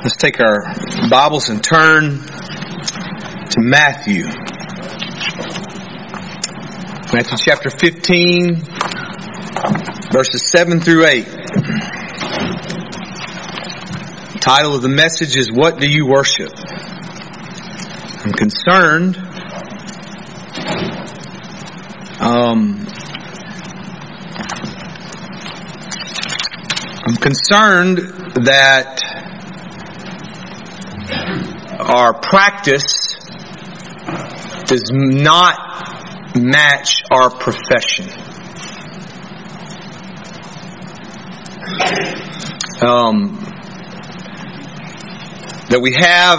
Let's take our Bibles and turn to Matthew. Matthew chapter 15, verses 7 through 8. The title of the message is, What Do You Worship? I'm concerned that our practice does not match our profession. That we have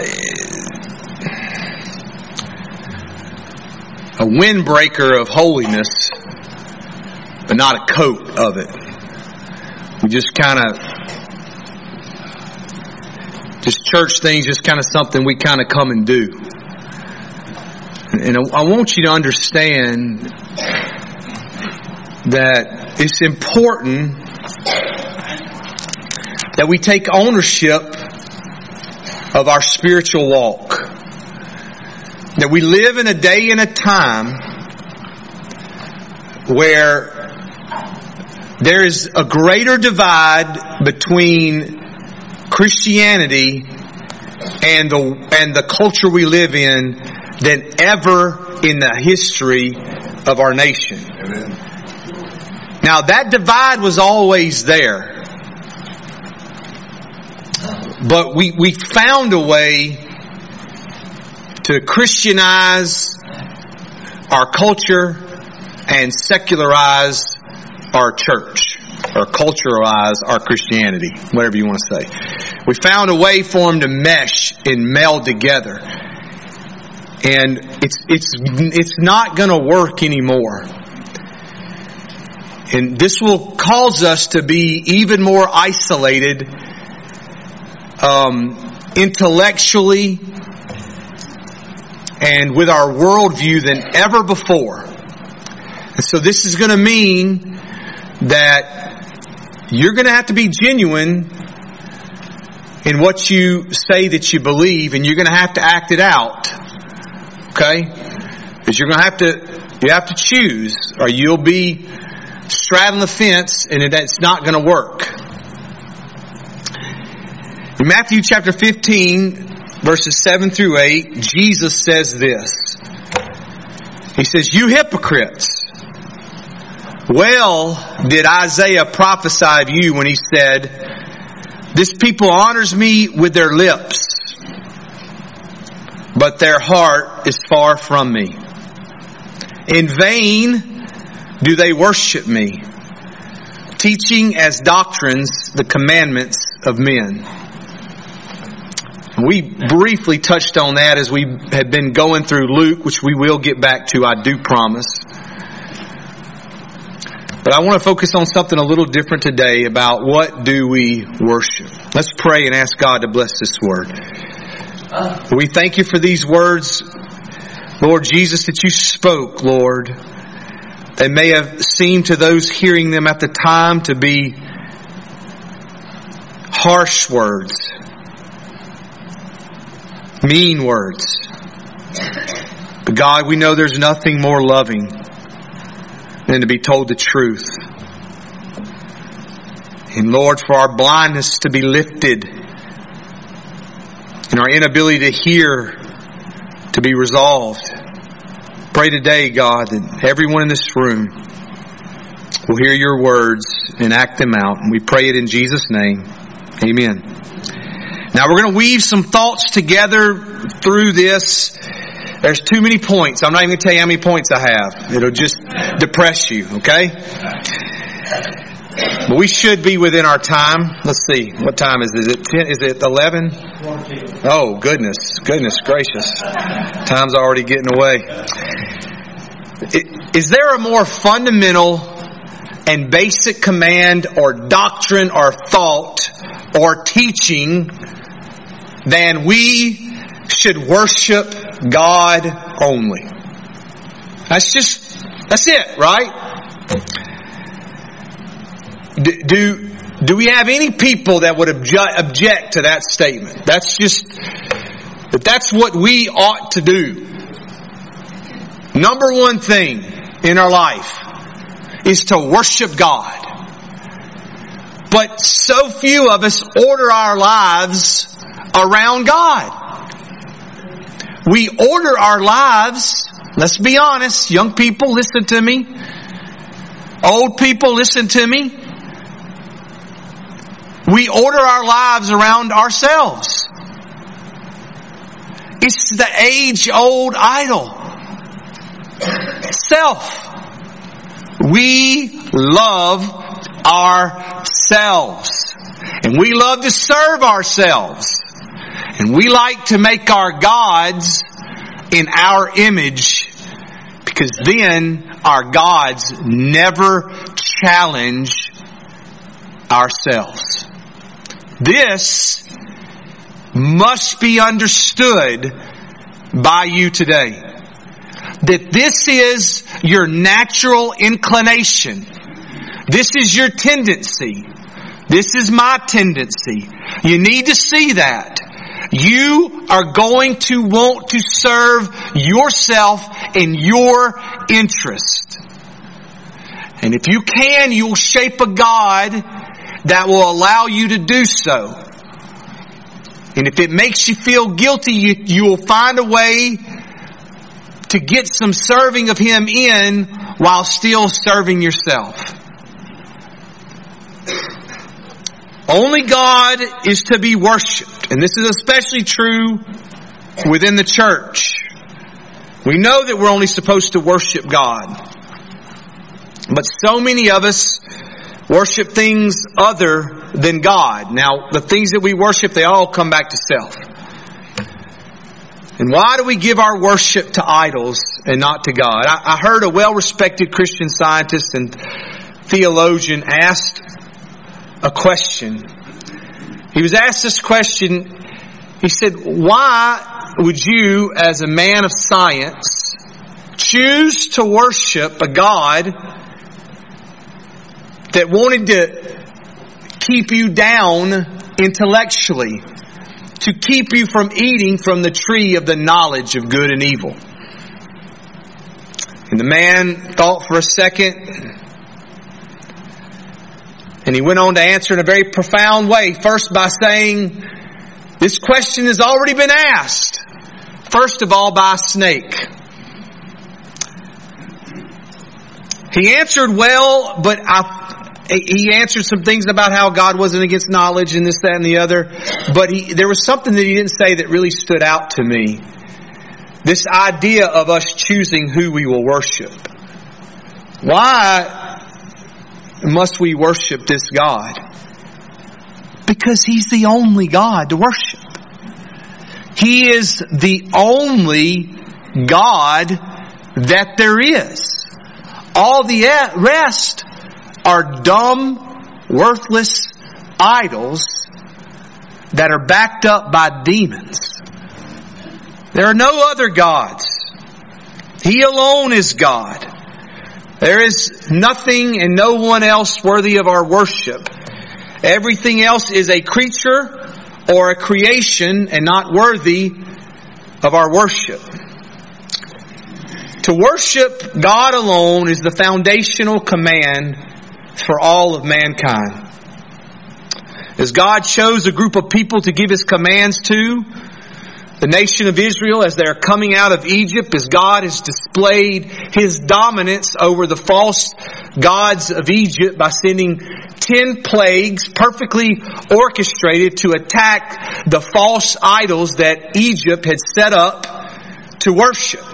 a windbreaker of holiness, but not a coat of it. We just church things, just kind of something we kind of come and do. And I want you to understand that it's important that we take ownership of our spiritual walk. That we live in a day and a time where there is a greater divide between Christianity and the culture we live in than ever in the history of our nation. Amen. Now that divide was always there. But we found a way to Christianize our culture and secularize our church, or culturalize our Christianity, whatever you want to say. We found a way for them to mesh and meld together, and it's not going to work anymore. And this will cause us to be even more isolated, intellectually, and with our worldview than ever before. And so this is going to mean that you're going to have to be genuine in what you say that you believe, and you're going to have to act it out. Okay? Because you have to choose, or you'll be straddling the fence and it's not going to work. In Matthew chapter 15, verses 7 through 8, Jesus says this. He says, "You hypocrites! Well did Isaiah prophesy of you when he said, 'This people honors me with their lips, but their heart is far from me. In vain do they worship me, teaching as doctrines the commandments of men.'" We briefly touched on that as we had been going through Luke, which we will get back to, I do promise. But I want to focus on something a little different today about what do we worship. Let's pray and ask God to bless this word. We thank you for these words, Lord Jesus, that you spoke, Lord. They may have seemed to those hearing them at the time to be harsh words, mean words. But God, we know there's nothing more loving than to be told the truth. And Lord, for our blindness to be lifted and our inability to hear to be resolved, pray today, God, that everyone in this room will hear your words and act them out. And we pray it in Jesus' name. Amen. Now we're going to weave some thoughts together through this. There's too many points. I'm not even going to tell you how many points I have. It'll just depress you, okay? But we should be within our time. Let's see. What time is it? Is it 10? Is it 11? 14. Oh, goodness. Goodness gracious. Time's already getting away. Is there a more fundamental and basic command or doctrine or thought or teaching than we should worship God only? That's it, right? Do we have any people that would object to that statement? That's what we ought to do. Number one thing in our life is to worship God. But so few of us order our lives around God. We order our lives, let's be honest, young people, listen to me. Old people, listen to me. We order our lives around ourselves. It's the age-old idol. Self. We love ourselves. And we love to serve ourselves. And we like to make our gods in our image, because then our gods never challenge ourselves. This must be understood by you today. That this is your natural inclination. This is your tendency. This is my tendency. You need to see that. You are going to want to serve yourself in your interest. And if you can, you'll shape a God that will allow you to do so. And if it makes you feel guilty, you will find a way to get some serving of Him in while still serving yourself. Only God is to be worshipped. And this is especially true within the church. We know that we're only supposed to worship God. But so many of us worship things other than God. Now, the things that we worship, they all come back to self. And why do we give our worship to idols and not to God? I heard a well-respected Christian scientist and theologian asked a question. He was asked this question. He said, why would you, as a man of science, choose to worship a God that wanted to keep you down intellectually, to keep you from eating from the tree of the knowledge of good and evil? And the man thought for a second, and he went on to answer in a very profound way. First by saying, this question has already been asked. First of all, by a snake. He answered well, but he answered some things about how God wasn't against knowledge and this, that, and the other. But there was something that he didn't say that really stood out to me. This idea of us choosing who we will worship. Why must we worship this God? Because He's the only God to worship. He is the only God that there is. All the rest are dumb, worthless idols that are backed up by demons. There are no other gods. He alone is God. There is nothing and no one else worthy of our worship. Everything else is a creature or a creation and not worthy of our worship. To worship God alone is the foundational command for all of mankind. As God chose a group of people to give His commands to, the nation of Israel, as they're coming out of Egypt, as God has displayed His dominance over the false gods of Egypt by sending 10 plagues perfectly orchestrated to attack the false idols that Egypt had set up to worship.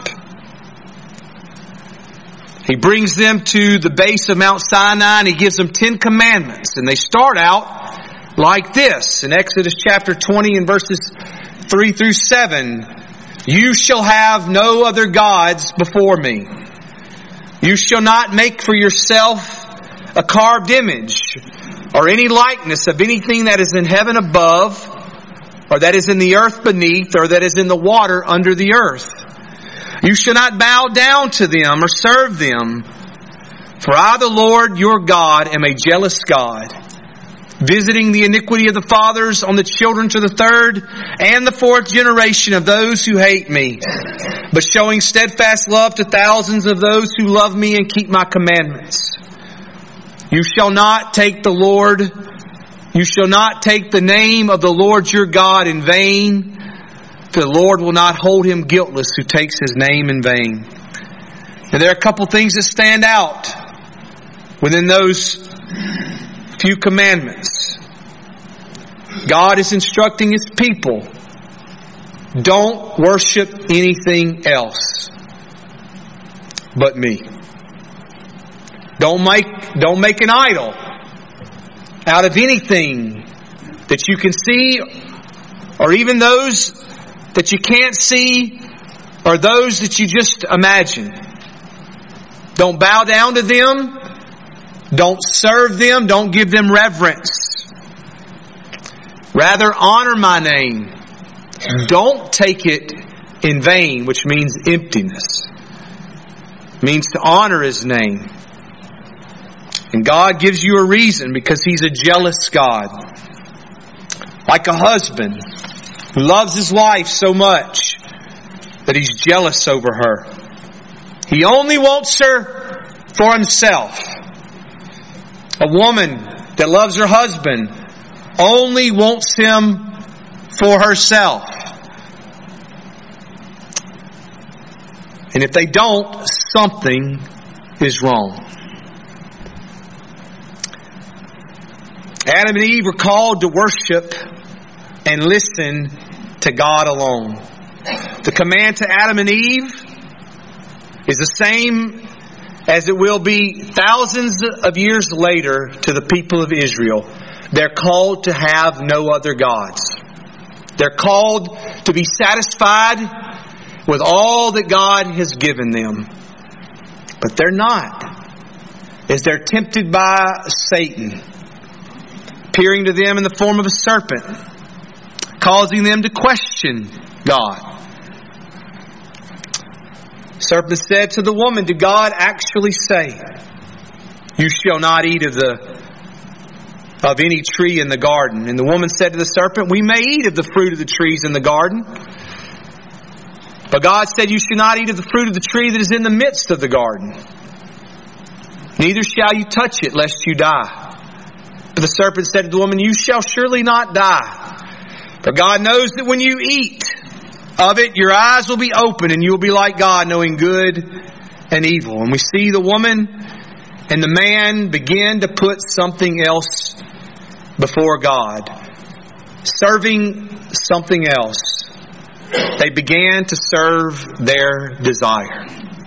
He brings them to the base of Mount Sinai and He gives them 10 commandments. And they start out like this in Exodus chapter 20 and verses 3 through 7. You shall have no other gods before me. You shall not make for yourself a carved image or any likeness of anything that is in heaven above, or that is in the earth beneath, or that is in the water under the earth. You shall not bow down to them or serve them. For I, the Lord your God, am a jealous God, visiting the iniquity of the fathers on the children to the third and the fourth generation of those who hate me, but showing steadfast love to thousands of those who love me and keep my commandments. You shall not take the name of the Lord your God in vain, for the Lord will not hold him guiltless who takes his name in vain. And there are a couple things that stand out within those few commandments. God is instructing His people, don't worship anything else but me. Don't make an idol out of anything that you can see, or even those that you can't see, or those that you just imagine. Don't bow down to them. Don't serve them. Don't give them reverence. Rather, honor my name. Don't take it in vain, which means emptiness. It means to honor His name. And God gives you a reason, because He's a jealous God. Like a husband who loves his wife so much that he's jealous over her. He only wants her for himself. A woman that loves her husband only wants him for herself. And if they don't, something is wrong. Adam and Eve were called to worship and listen to God alone. The command to Adam and Eve is the same as it will be thousands of years later to the people of Israel. They're called to have no other gods. They're called to be satisfied with all that God has given them. But they're not, as they're tempted by Satan, appearing to them in the form of a serpent, causing them to question God. The serpent said to the woman, did God actually say, you shall not eat of any tree in the garden? And the woman said to the serpent, we may eat of the fruit of the trees in the garden. But God said, you shall not eat of the fruit of the tree that is in the midst of the garden. Neither shall you touch it, lest you die. But the serpent said to the woman, you shall surely not die. For God knows that when you eat of it, your eyes will be open and you will be like God, knowing good and evil. And we see the woman and the man begin to put something else before God, serving something else. They began to serve their desire.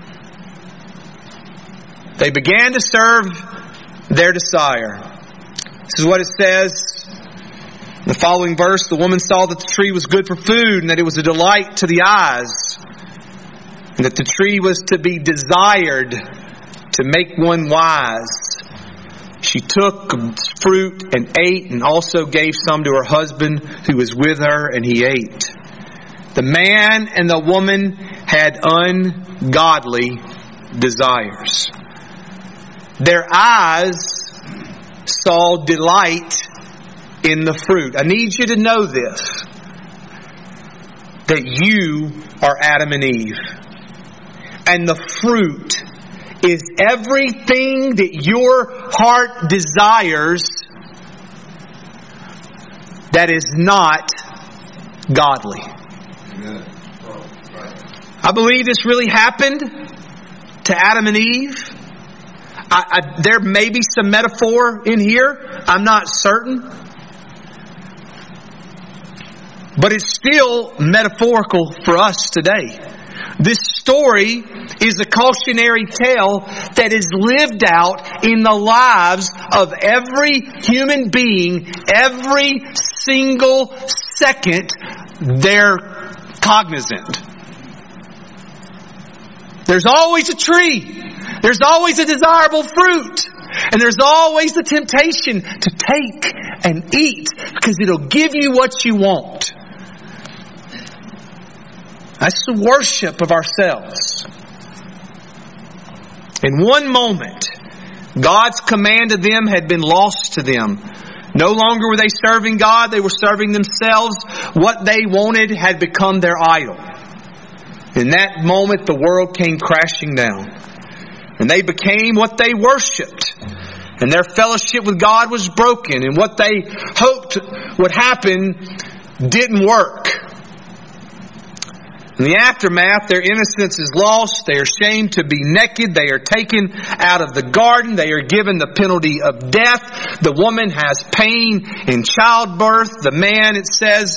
They began to serve their desire. This is what it says in the following verse. The woman saw that the tree was good for food, and that it was a delight to the eyes, and that the tree was to be desired to make one wise. She took fruit and ate, and also gave some to her husband who was with her, and he ate. The man and the woman had ungodly desires. Their eyes saw delight in the fruit. I need you to know this, that you are Adam and Eve. And the fruit is everything that your heart desires that is not godly. I believe this really happened to Adam and Eve. There may be some metaphor in here. I'm not certain. But it's still metaphorical for us today. This story is a cautionary tale that is lived out in the lives of every human being, every single second they're cognizant. There's always a tree. There's always a desirable fruit. And there's always the temptation to take and eat because it'll give you what you want. That's the worship of ourselves. In one moment, God's command to them had been lost to them. No longer were they serving God, they were serving themselves. What they wanted had become their idol. In that moment, the world came crashing down. And they became what they worshipped. And their fellowship with God was broken. And what they hoped would happen didn't work. In the aftermath, their innocence is lost. They are shamed to be naked. They are taken out of the garden. They are given the penalty of death. The woman has pain in childbirth. The man, it says,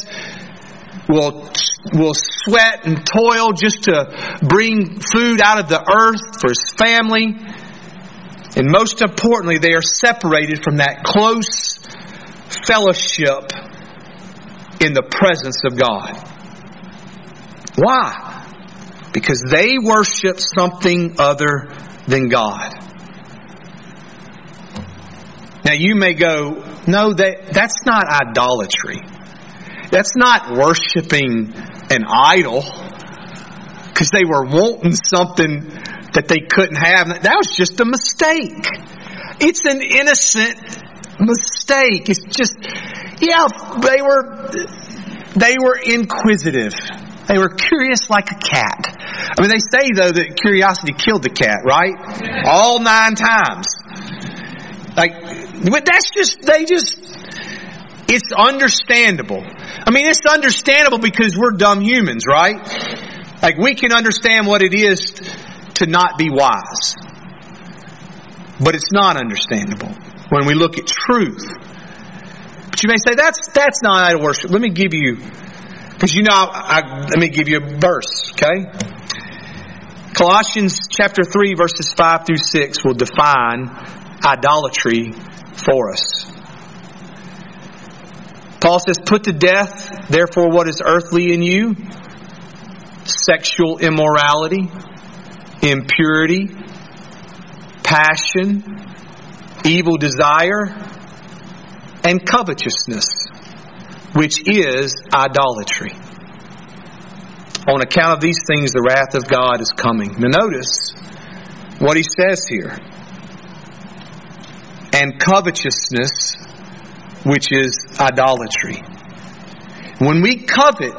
will sweat and toil just to bring food out of the earth for his family. And most importantly, they are separated from that close fellowship in the presence of God. Why? Because they worship something other than God. Now you may go, no, that's not idolatry. That's not worshiping an idol. Because they were wanting something that they couldn't have. That was just a mistake. It's an innocent mistake. It's just, they were inquisitive. They were curious like a cat. I mean, they say, though, that curiosity killed the cat, right? All 9 times. But it's understandable. I mean, it's understandable because we're dumb humans, right? Like, we can understand what it is to not be wise. But it's not understandable when we look at truth. But you may say, that's not idol worship. Let me give you... Because let me give you a verse, okay? Colossians chapter 3, verses 5 through 6 will define idolatry for us. Paul says, put to death, therefore, what is earthly in you: sexual immorality, impurity, passion, evil desire, and covetousness, which is idolatry. On account of these things, the wrath of God is coming. Now notice what he says here. And covetousness, which is idolatry. When we covet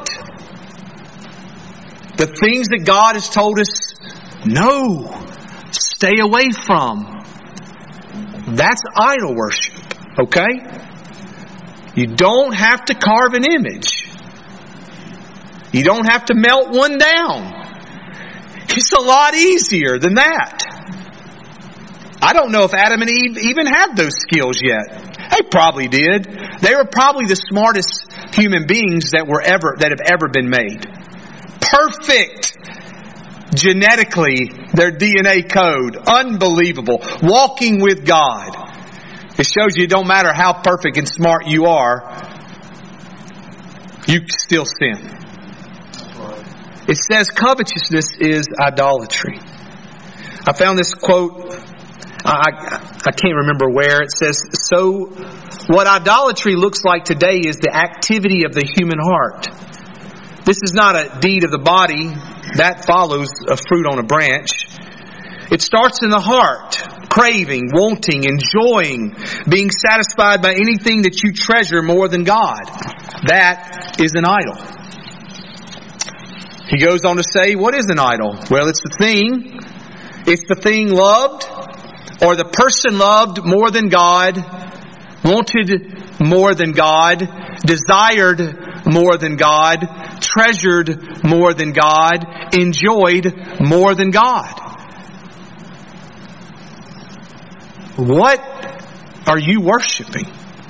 the things that God has told us, no, stay away from, that's idol worship. Okay? You don't have to carve an image. You don't have to melt one down. It's a lot easier than that. I don't know if Adam and Eve even had those skills yet. They probably did. They were probably the smartest human beings that have ever been made. Perfect genetically, their DNA code. Unbelievable. Walking with God. It shows you it don't matter how perfect and smart you are, you still sin. It says covetousness is idolatry. I found this quote, I can't remember where. It says, so what idolatry looks like today is the activity of the human heart. This is not a deed of the body. That follows a fruit on a branch. It starts in the heart. Craving, wanting, enjoying, being satisfied by anything that you treasure more than God. That is an idol. He goes on to say, what is an idol? Well, it's the thing loved, or the person loved more than God, wanted more than God, desired more than God, treasured more than God, enjoyed more than God. What are you worshiping?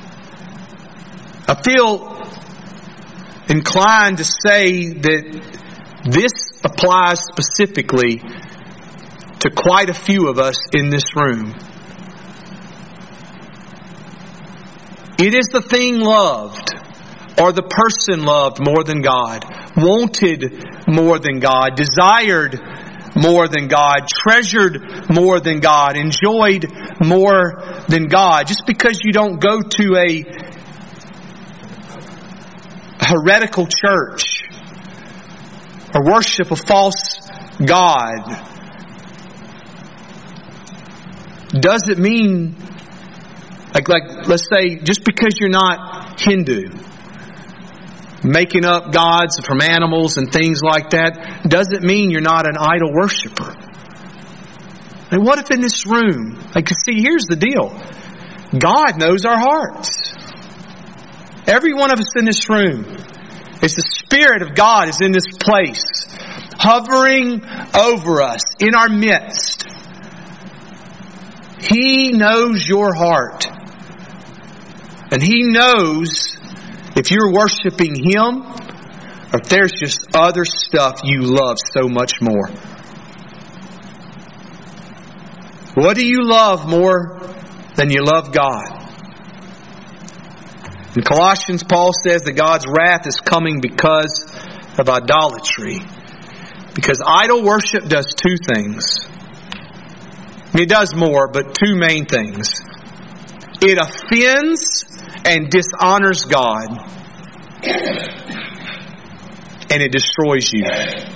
I feel inclined to say that this applies specifically to quite a few of us in this room. It is the thing loved, or the person loved more than God, wanted more than God, desired more than God, treasured more than God, enjoyed more than God. Just because you don't go to a heretical church or worship a false god doesn't mean Like let's say, just because you're not Hindu, making up gods from animals and things like that doesn't mean you're not an idol worshiper. And what if in this room, see, here's the deal. God knows our hearts. Every one of us in this room, it's the Spirit of God is in this place, hovering over us, in our midst. He knows your heart. And He knows if you're worshiping Him or if there's just other stuff you love so much more. What do you love more than you love God? In Colossians, Paul says that God's wrath is coming because of idolatry. Because idol worship does two things. It does more, but two main things. It offends and dishonors God. And it destroys you.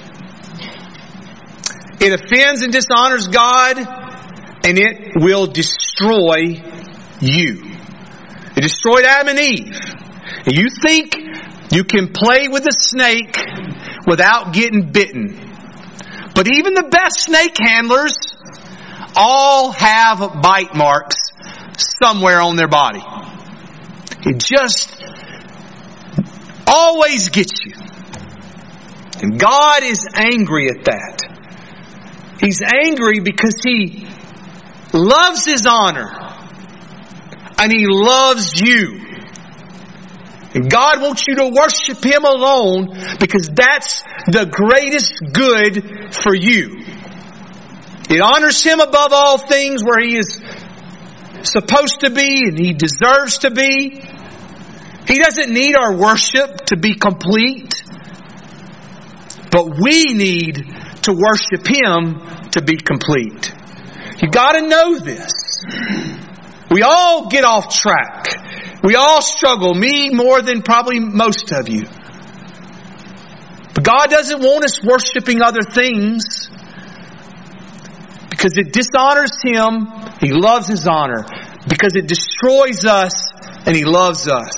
It offends and dishonors God, and it will destroy you. It destroyed Adam and Eve. And you think you can play with a snake without getting bitten. But even the best snake handlers all have bite marks somewhere on their body. It just always gets you. And God is angry at that. He's angry because He loves His honor. And He loves you. And God wants you to worship Him alone because that's the greatest good for you. It honors Him above all things where He is supposed to be and He deserves to be. He doesn't need our worship to be complete. But we need to worship Him to be complete. You got to know this. We all get off track. We all struggle. Me more than probably most of you. But God doesn't want us worshiping other things because it dishonors Him. He loves His honor. Because it destroys us and He loves us.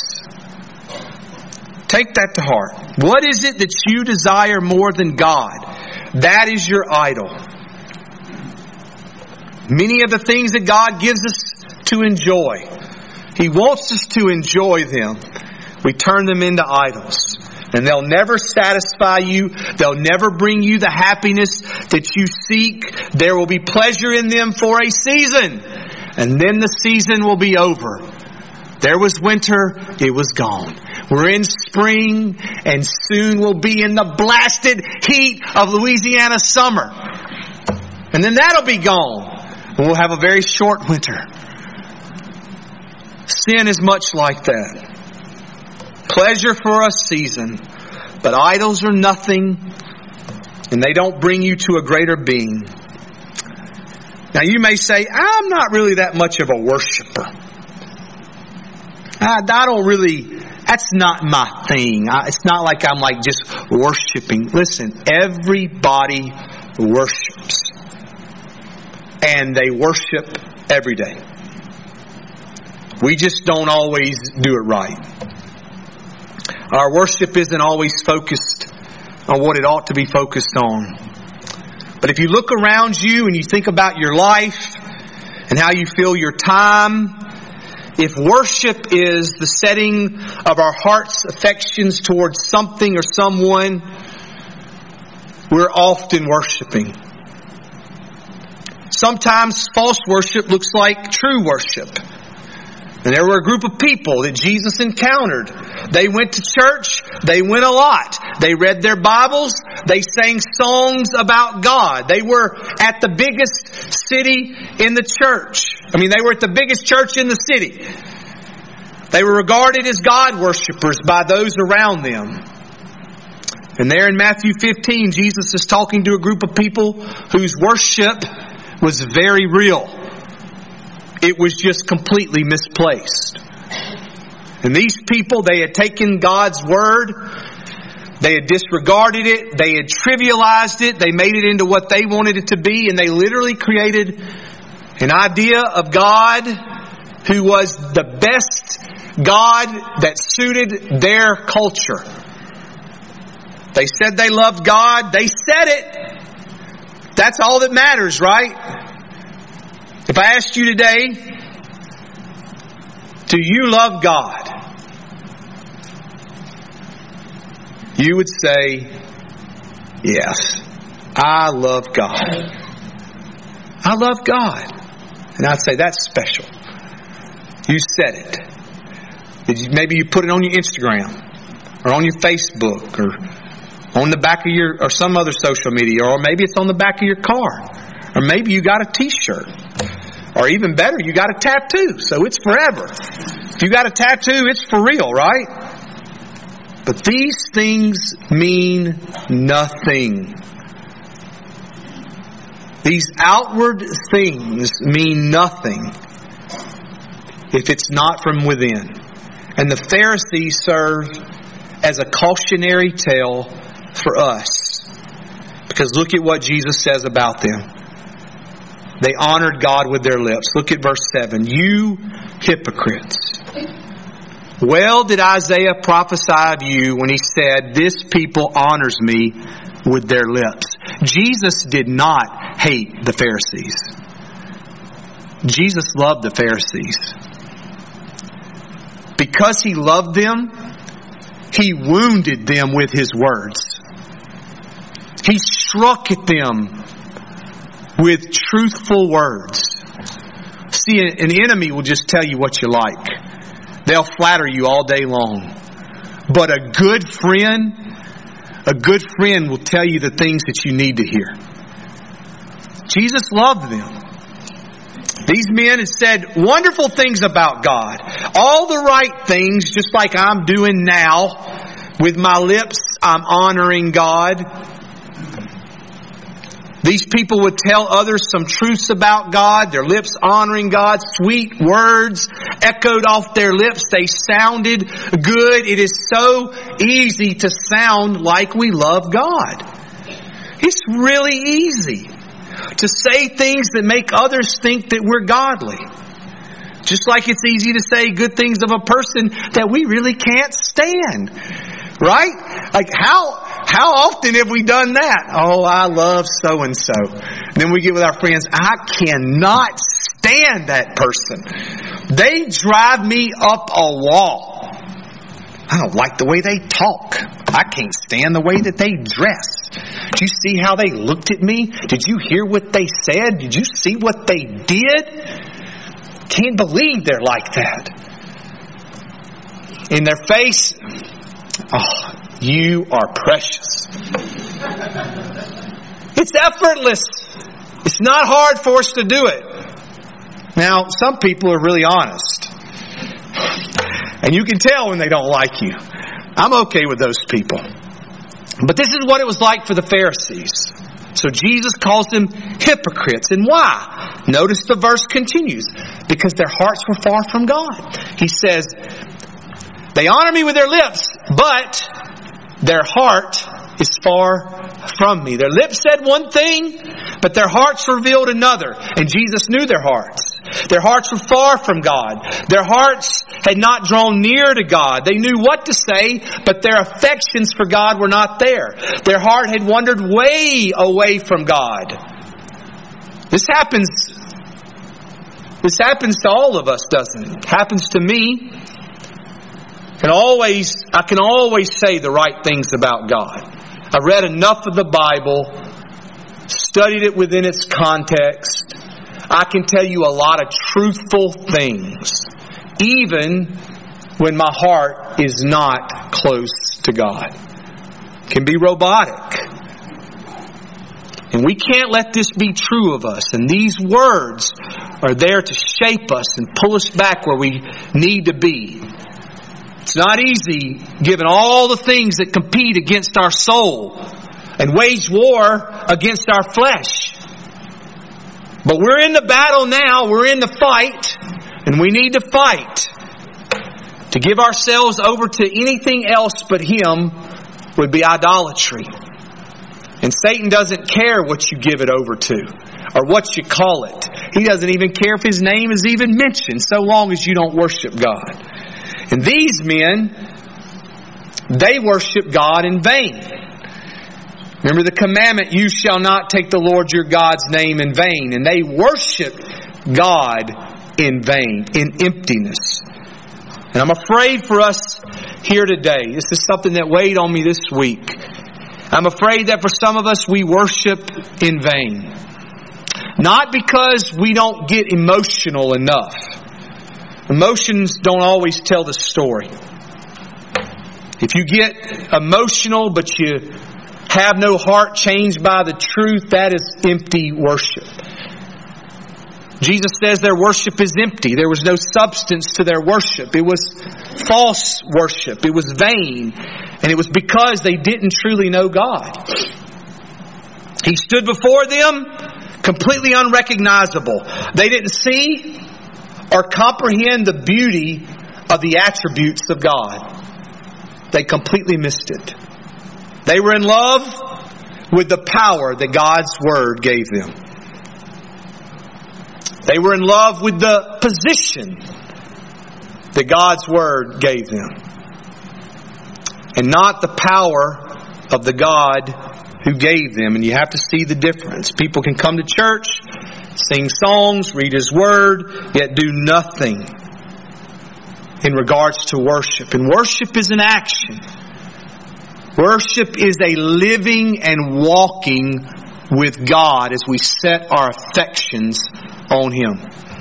Take that to heart. What is it that you desire more than God? That is your idol. Many of the things that God gives us to enjoy, He wants us to enjoy them. We turn them into idols. And they'll never satisfy you. They'll never bring you the happiness that you seek. There will be pleasure in them for a season. And then the season will be over. There was winter, it was gone. We're in spring, and soon we'll be in the blasted heat of Louisiana summer. And then that'll be gone. And we'll have a very short winter. Sin is much like that. Pleasure for a season, but idols are nothing, and they don't bring you to a greater being. Now you may say, I'm not really that much of a worshiper. I don't really, that's not my thing. It's not like I'm like just worshiping. Listen, everybody worships. And they worship every day. We just don't always do it right. Our worship isn't always focused on what it ought to be focused on. But if you look around you and you think about your life and how you fill your time, if worship is the setting of our heart's affections towards something or someone, we're often worshiping. Sometimes false worship looks like true worship. And there were a group of people that Jesus encountered. They went to church. They went a lot. They read their Bibles. They sang songs about God. They were at the biggest city in the church. They were at the biggest church in the city. They were regarded as God worshipers by those around them. And there in Matthew 15, Jesus is talking to a group of people whose worship was very real. It was just completely misplaced. And these people, they had taken God's Word, they had disregarded it, they had trivialized it, they made it into what they wanted it to be, and they literally created an idea of God who was the best God that suited their culture. They said they loved God. They said it. That's all that matters, right? If I asked you today, do you love God? You would say, yes, I love God. I love God. And I'd say, that's special. You said it. Maybe you put it on your Instagram or on your Facebook or on the back of your, or some other social media, or maybe it's on the back of your car, or maybe you got a t-shirt, or even better, you got a tattoo, so it's forever. If you got a tattoo, it's for real, right? But these things mean nothing. These outward things mean nothing if it's not from within. And the Pharisees serve as a cautionary tale for us. Because look at what Jesus says about them. They honored God with their lips. Look at verse 7. You hypocrites. Well did Isaiah prophesy of you when he said, this people honors me with their lips. Jesus did not hate the Pharisees. Jesus loved the Pharisees. Because He loved them, He wounded them with His words. He struck at them with truthful words. See, an enemy will just tell you what you like. They'll flatter you all day long. But a good friend will tell you the things that you need to hear. Jesus loved them. These men had said wonderful things about God. All the right things, just like I'm doing now. With my lips, I'm honoring God. These people would tell others some truths about God. Their lips honoring God. Sweet words echoed off their lips. They sounded good. It is so easy to sound like we love God. It's really easy to say things that make others think that we're godly. Just like it's easy to say good things of a person that we really can't stand. Right? Like how often have we done that? Oh, I love so-and-so. Then we get with our friends, I cannot stand that person. They drive me up a wall. I don't like the way they talk. I can't stand the way that they dress. Did you see how they looked at me? Did you hear what they said? Did you see what they did? Can't believe they're like that. In their face, oh, you are precious. It's effortless. It's not hard for us to do it. Now, some people are really honest. And you can tell when they don't like you. I'm okay with those people. But this is what it was like for the Pharisees. So Jesus calls them hypocrites. And why? Notice the verse continues. Because their hearts were far from God. He says, they honor me with their lips, but their heart is far from me. Their lips said one thing, but their hearts revealed another. And Jesus knew their hearts. Their hearts were far from God. Their hearts had not drawn near to God. They knew what to say, but their affections for God were not there. Their heart had wandered way away from God. This happens to all of us, doesn't it? It happens to me. I can always say the right things about God. I read enough of the Bible, studied it within its context. I can tell you a lot of truthful things, even when my heart is not close to God. It can be robotic. And we can't let this be true of us. And these words are there to shape us and pull us back where we need to be. It's not easy given all the things that compete against our soul and wage war against our flesh. But we're in the battle now. We're in the fight. And we need to fight. To give ourselves over to anything else but Him would be idolatry. And Satan doesn't care what you give it over to or what you call it. He doesn't even care if his name is even mentioned, so long as you don't worship God. And these men, they worship God in vain. Remember the commandment, you shall not take the Lord your God's name in vain. And they worship God in vain, in emptiness. And I'm afraid for us here today, this is something that weighed on me this week. I'm afraid that for some of us, we worship in vain. Not because we don't get emotional enough. Emotions don't always tell the story. If you get emotional but you have no heart changed by the truth, that is empty worship. Jesus says their worship is empty. There was no substance to their worship. It was false worship. It was vain. And it was because they didn't truly know God. He stood before them completely unrecognizable. They didn't see or comprehend the beauty of the attributes of God. They completely missed it. They were in love with the power that God's Word gave them. They were in love with the position that God's Word gave them. And not the power of the God who gave them. And you have to see the difference. People can come to church, sing songs, read His Word, yet do nothing in regards to worship. And worship is an action. Worship is a living and walking with God as we set our affections on Him.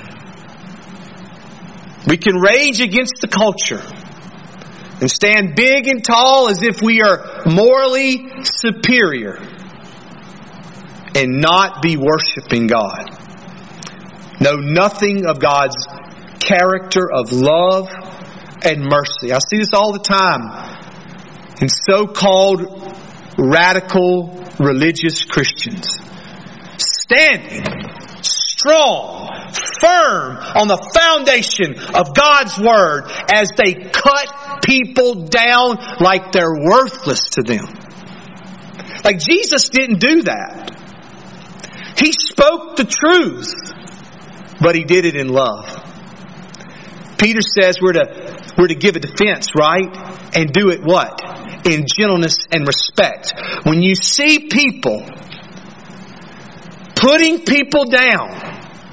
We can rage against the culture and stand big and tall as if we are morally superior and not be worshiping God. Know nothing of God's character of love and mercy. I see this all the time in so-called radical religious Christians. Standing strong, firm on the foundation of God's Word as they cut people down like they're worthless to them. Like Jesus didn't do that. He spoke the truth, but He did it in love. Peter says we're to give a defense, right? And do it what? In gentleness and respect. When you see people putting people down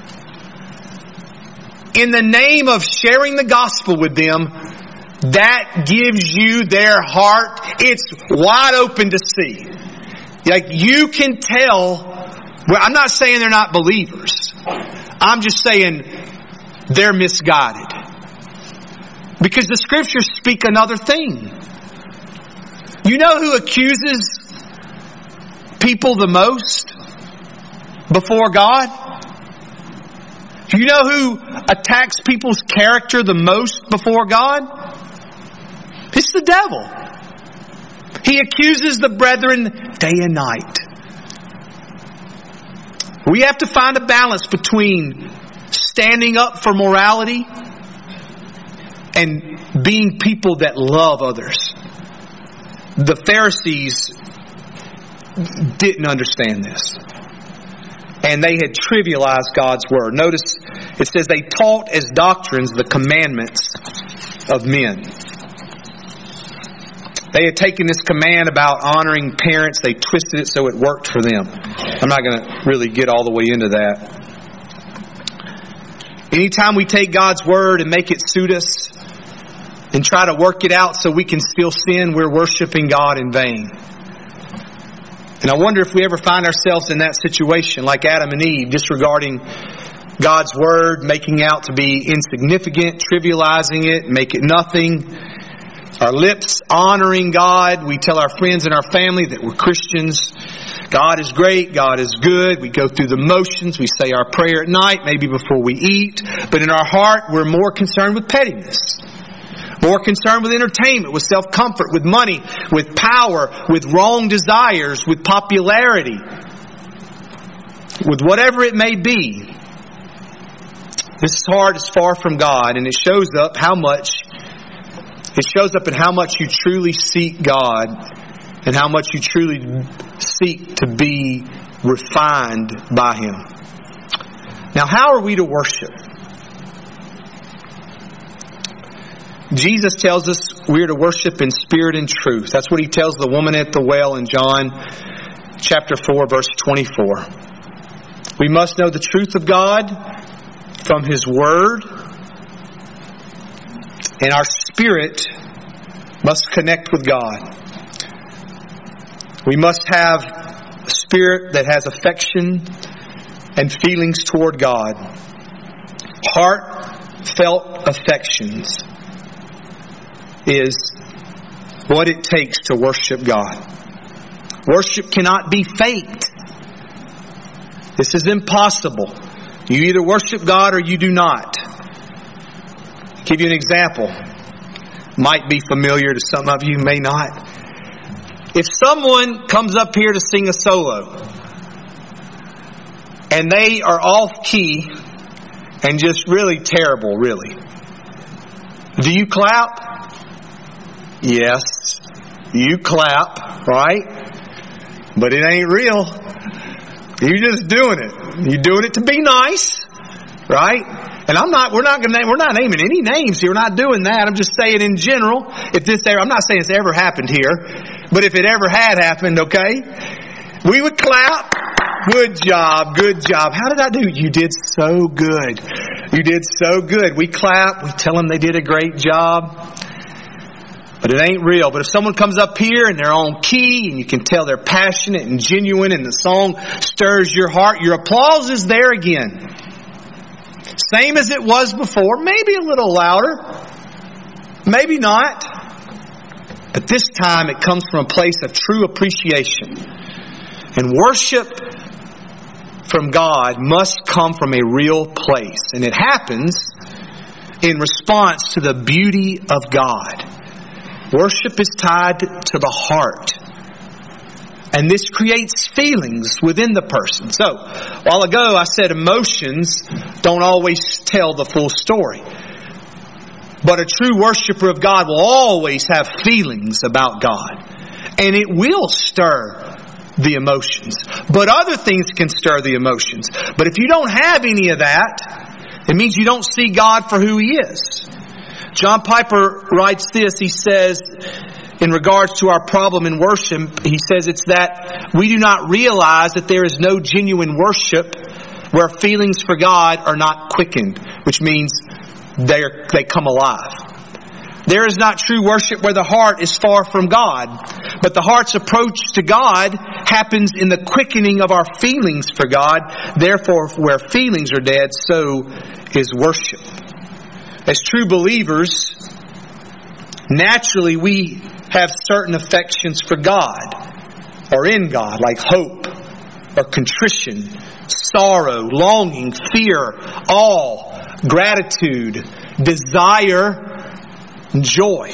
in the name of sharing the gospel with them, that gives you their heart. It's wide open to see. Like you can tell. Well, I'm not saying they're not believers. I'm just saying they're misguided. Because the Scriptures speak another thing. You know who accuses people the most before God? You know who attacks people's character the most before God? It's the devil. He accuses the brethren day and night. We have to find a balance between standing up for morality and being people that love others. The Pharisees didn't understand this. And they had trivialized God's Word. Notice it says they taught as doctrines the commandments of men. They had taken this command about honoring parents. They twisted it so it worked for them. I'm not going to really get all the way into that. Anytime we take God's Word and make it suit us and try to work it out so we can still sin, we're worshiping God in vain. And I wonder if we ever find ourselves in that situation like Adam and Eve, disregarding God's Word, making out to be insignificant, trivializing it, make it nothing. Our lips honoring God. We tell our friends and our family that we're Christians. God is great. God is good. We go through the motions. We say our prayer at night, maybe before we eat. But in our heart, we're more concerned with pettiness. More concerned with entertainment, with self-comfort, with money, with power, with wrong desires, with popularity, with whatever it may be. This heart is far from God, and it shows up in how much you truly seek God and how much you truly seek to be refined by Him. Now, how are we to worship? Jesus tells us we are to worship in spirit and truth. That's what He tells the woman at the well in John chapter 4, verse 24. We must know the truth of God from His Word, and our spirit must connect with God. We must have a spirit that has affection and feelings toward God. Heartfelt affections is what it takes to worship God. Worship cannot be faked. This is impossible. You either worship God or you do not. I'll give you an example. Might be familiar to some of you, may not. If someone comes up here to sing a solo and they are off key and just really terrible, really, do you clap? Yes, you clap, right? But it ain't real. You're just doing it. You're doing it to be nice, right? And we're not naming any names here. We're not doing that. I'm just saying in general, I'm not saying it's ever happened here, but if it ever had happened, okay, we would clap. Good job, good job. How did I do? You did so good. You did so good. We clap. We tell them they did a great job. But it ain't real. But if someone comes up here and they're on key and you can tell they're passionate and genuine and the song stirs your heart, your applause is there again. Same as it was before. Maybe a little louder. Maybe not. But this time it comes from a place of true appreciation. And worship from God must come from a real place. And it happens in response to the beauty of God. Worship is tied to the heart. And this creates feelings within the person. So, a while ago I said emotions don't always tell the full story. But a true worshiper of God will always have feelings about God. And it will stir the emotions. But other things can stir the emotions. But if you don't have any of that, it means you don't see God for who He is. John Piper writes this. He says, in regards to our problem in worship, he says it's that we do not realize that there is no genuine worship where feelings for God are not quickened, which means they come alive. There is not true worship where the heart is far from God, but the heart's approach to God happens in the quickening of our feelings for God. Therefore, where feelings are dead, so is worship. As true believers, naturally we have certain affections for God or in God, like hope or contrition, sorrow, longing, fear, awe, gratitude, desire, and joy.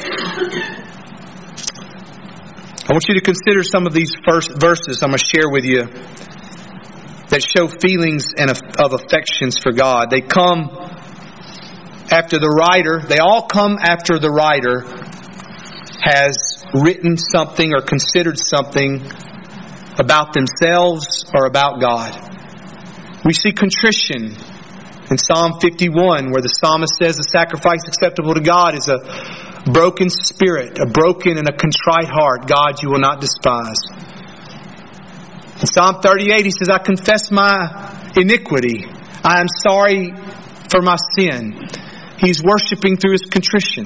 I want you to consider some of these first verses I'm going to share with you that show feelings of affections for God. They come after the writer. They all come after the writer has written something or considered something about themselves or about God. We see contrition in Psalm 51, where the psalmist says the sacrifice acceptable to God is a broken spirit, a broken and a contrite heart. God, you will not despise. In Psalm 38, he says, I confess my iniquity. I am sorry for my sin. He's worshiping through his contrition.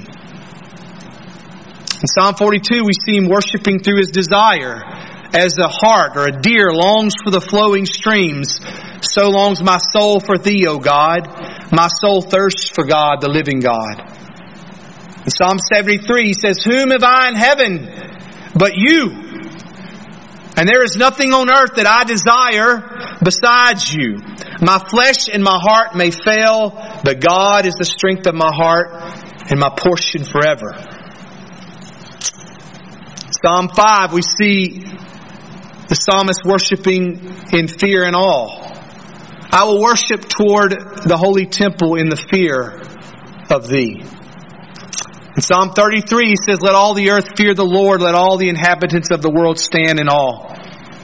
In Psalm 42, we see him worshiping through his desire. As a hart or a deer longs for the flowing streams, so longs my soul for Thee, O God. My soul thirsts for God, the living God. In Psalm 73, he says, Whom have I in heaven but You? And there is nothing on earth that I desire besides You. My flesh and my heart may fail, but God is the strength of my heart and my portion forever. Psalm 5, we see the psalmist worshiping in fear and awe. I will worship toward the holy temple in the fear of Thee. In In Psalm 33, he says, let all the earth fear the Lord. Let all the inhabitants of the world stand in awe.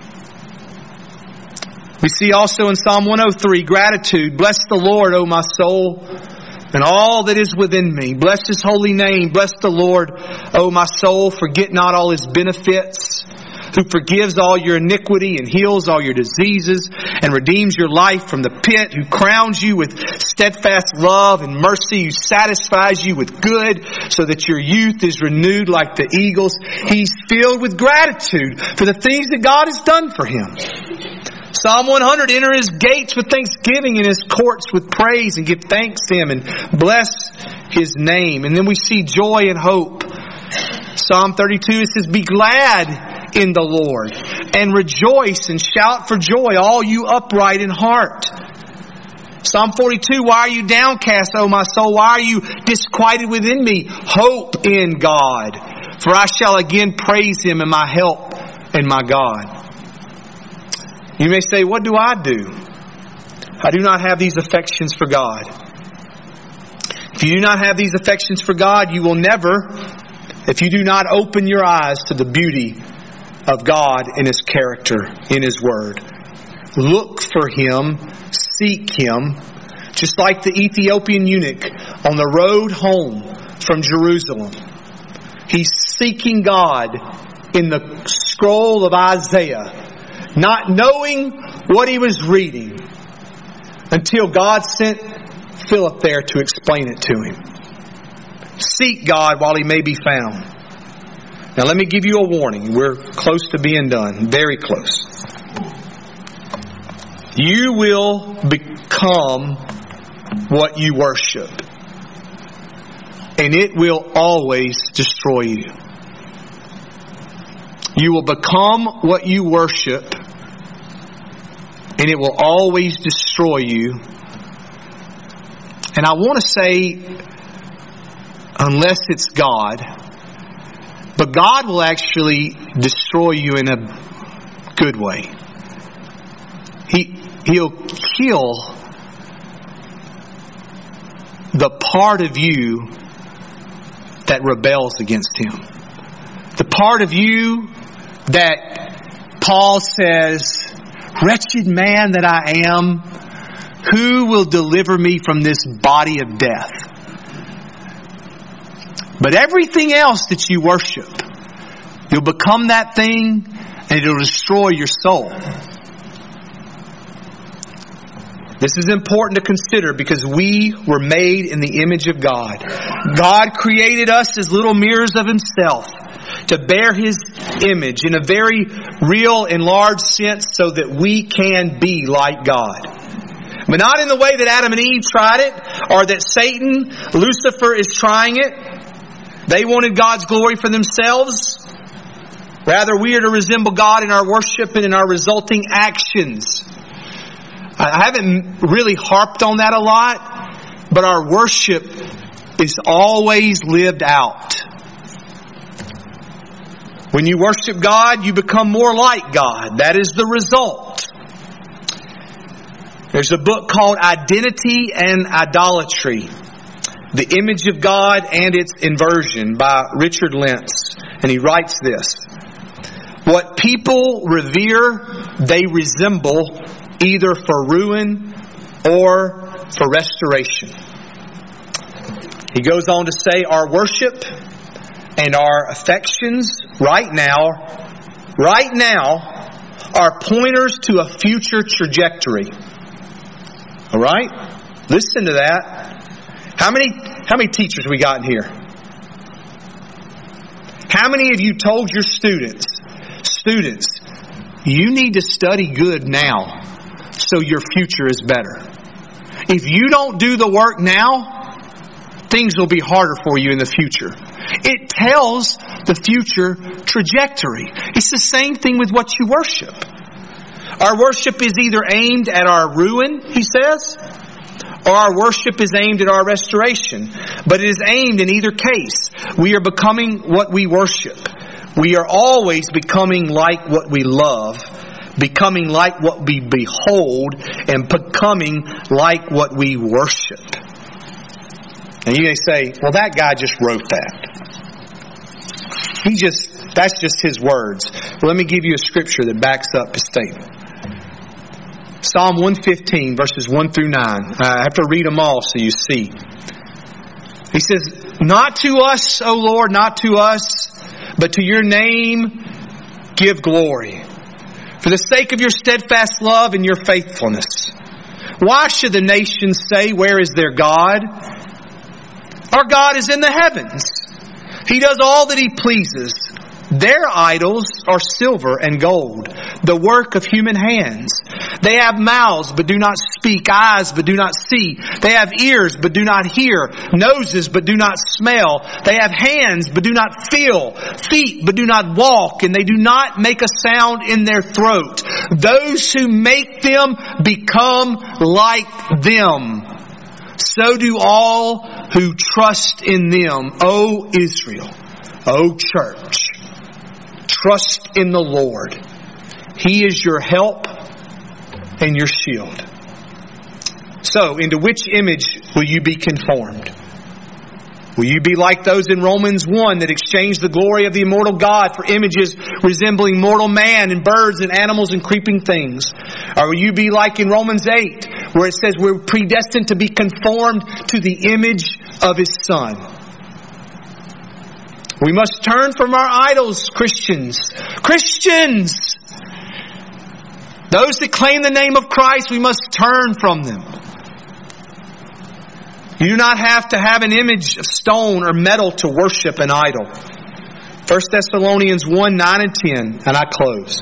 We see also in Psalm 103, gratitude. Bless the Lord, O my soul, and all that is within me. Bless His holy name. Bless the Lord, O my soul. Forget not all His benefits, who forgives all your iniquity and heals all your diseases and redeems your life from the pit, who crowns you with steadfast love and mercy, who satisfies you with good so that your youth is renewed like the eagles. He's filled with gratitude for the things that God has done for him. Psalm 100, enter His gates with thanksgiving and His courts with praise, and give thanks to Him and bless His name. And then we see joy and hope. Psalm 32, it says, be glad in the Lord and rejoice and shout for joy, all you upright in heart. Psalm 42, why are you downcast, O my soul? Why are you disquieted within me? Hope in God, for I shall again praise Him in my help and my God. You may say, what do? I do not have these affections for God. If you do not have these affections for God, you will never, if you do not open your eyes to the beauty of God in His character, in His Word. Look for Him, seek Him, just like the Ethiopian eunuch on the road home from Jerusalem. He's seeking God in the scroll of Isaiah, not knowing what he was reading until God sent Philip there to explain it to him. Seek God while He may be found. Now let me give you a warning. We're close to being done. Very close. You will become what you worship. And it will always destroy you. You will become what you worship, and it will always destroy you. And I want to say, unless it's God, but God will actually destroy you in a good way. He'll kill the part of you that rebels against Him. The part of you that Paul says, wretched man that I am, who will deliver me from this body of death? But everything else that you worship, you'll become that thing and it'll destroy your soul. This is important to consider because we were made in the image of God. God created us as little mirrors of Himself to bear His image in a very real and large sense so that we can be like God. But not in the way that Adam and Eve tried it, or that Satan, Lucifer, is trying it. They wanted God's glory for themselves. Rather, we are to resemble God in our worship and in our resulting actions. I haven't really harped on that a lot, but our worship is always lived out. When you worship God, you become more like God. That is the result. There's a book called Identity and Idolatry, The Image of God and Its Inversion by Richard Lentz. And he writes this: what people revere, they resemble either for ruin or for restoration. He goes on to say our worship and our affections right now are pointers to a future trajectory. All right? Listen to that. How many teachers we got in here? How many of you told your students, you need to study good now so your future is better? If you don't do the work now, things will be harder for you in the future. It tells the future trajectory. It's the same thing with what you worship. Our worship is either aimed at our ruin, he says, or our worship is aimed at our restoration. But it is aimed in either case. We are becoming what we worship. We are always becoming like what we love, becoming like what we behold, and becoming like what we worship. And you may say, well, that guy just wrote that. That's just his words. Well, let me give you a scripture that backs up his statement. Psalm 115, verses 1 through 9. I have to read them all so you see. He says, "Not to us, O Lord, not to us, but to your name give glory, for the sake of your steadfast love and your faithfulness. Why should the nations say, where is their God? Our God is in the heavens. He does all that He pleases. Their idols are silver and gold, the work of human hands. They have mouths but do not speak, eyes but do not see. They have ears but do not hear, noses but do not smell. They have hands but do not feel, feet but do not walk, and they do not make a sound in their throat. Those who make them become like them. So do all who trust in them. O Israel, O church, trust in the Lord. He is your help and your shield. So, into which image will you be conformed? Will you be like those in Romans 1 that exchanged the glory of the immortal God for images resembling mortal man and birds and animals and creeping things? Or will you be like in Romans 8 where it says we're predestined to be conformed to the image of His Son? We must turn from our idols, Christians. Christians! Those that claim the name of Christ, we must turn from them. You do not have to have an image of stone or metal to worship an idol. 1 Thessalonians 1, 9 and 10, and I close.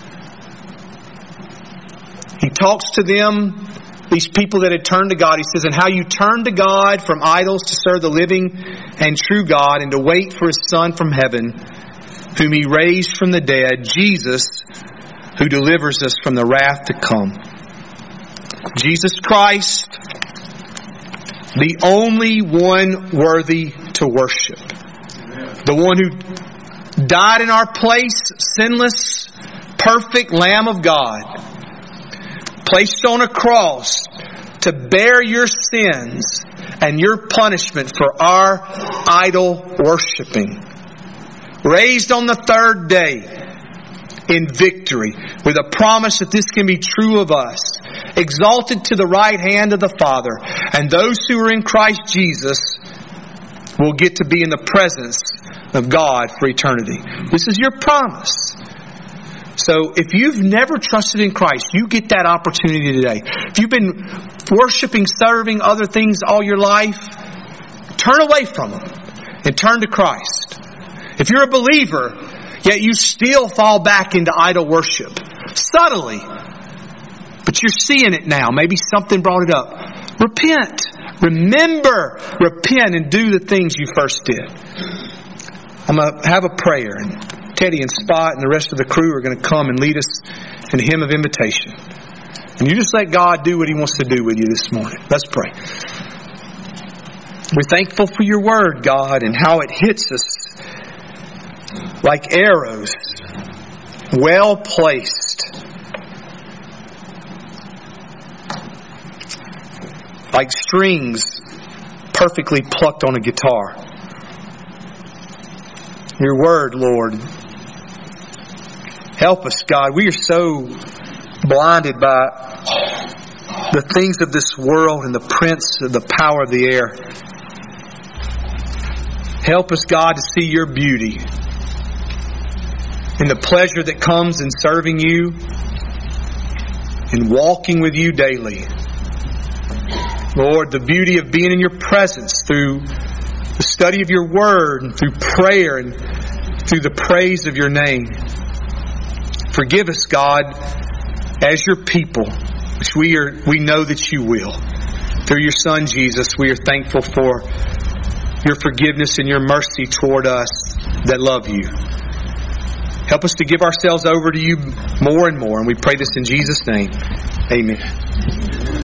He talks to them, these people that had turned to God. He says, and how you turn to God from idols to serve the living and true God and to wait for His Son from heaven, whom He raised from the dead, Jesus, who delivers us from the wrath to come. Jesus Christ, the only one worthy to worship. The one who died in our place, sinless, perfect Lamb of God, placed on a cross to bear your sins and your punishment for our idol worshiping. Raised on the third day in victory, with a promise that this can be true of us. Exalted to the right hand of the Father. And those who are in Christ Jesus will get to be in the presence of God for eternity. This is your promise. So if you've never trusted in Christ, you get that opportunity today. If you've been worshiping, serving other things all your life, turn away from them and turn to Christ. If you're a believer, yet you still fall back into idol worship, subtly, but you're seeing it now. Maybe something brought it up. Repent. Remember, repent and do the things you first did. I'm going to have a prayer, and Teddy and Spot and the rest of the crew are going to come and lead us in a hymn of invitation. And you just let God do what He wants to do with you this morning. Let's pray. We're thankful for your word, God, and how it hits us like arrows, well placed, like strings perfectly plucked on a guitar. Your word, Lord, help us, God. We are so blinded by the things of this world and the prince of the power of the air. Help us, God, to see your beauty and the pleasure that comes in serving you and walking with you daily. Lord, the beauty of being in your presence through the study of your word and through prayer and through the praise of your name. Forgive us, God, as your people, which we know that you will. Through your Son, Jesus, we are thankful for your forgiveness and your mercy toward us that love you. Help us to give ourselves over to you more and more. And we pray this in Jesus' name. Amen.